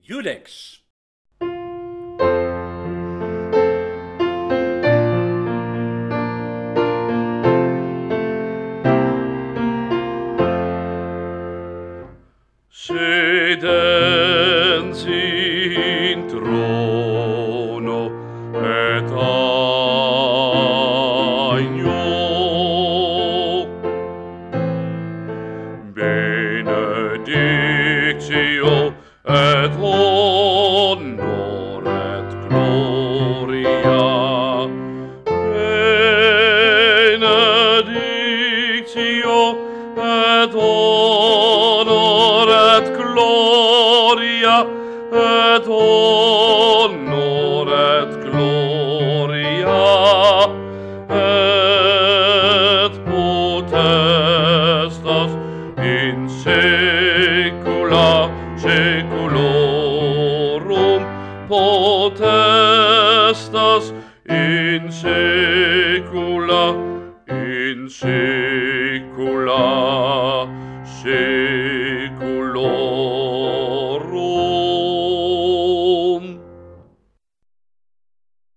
Iudex. Sedens in trono et agno, benedictio et honor et gloria, benedictio et honor et gloria, et honor et gloria, et potestas in saecula saeculorum, potestas in saecula saecula.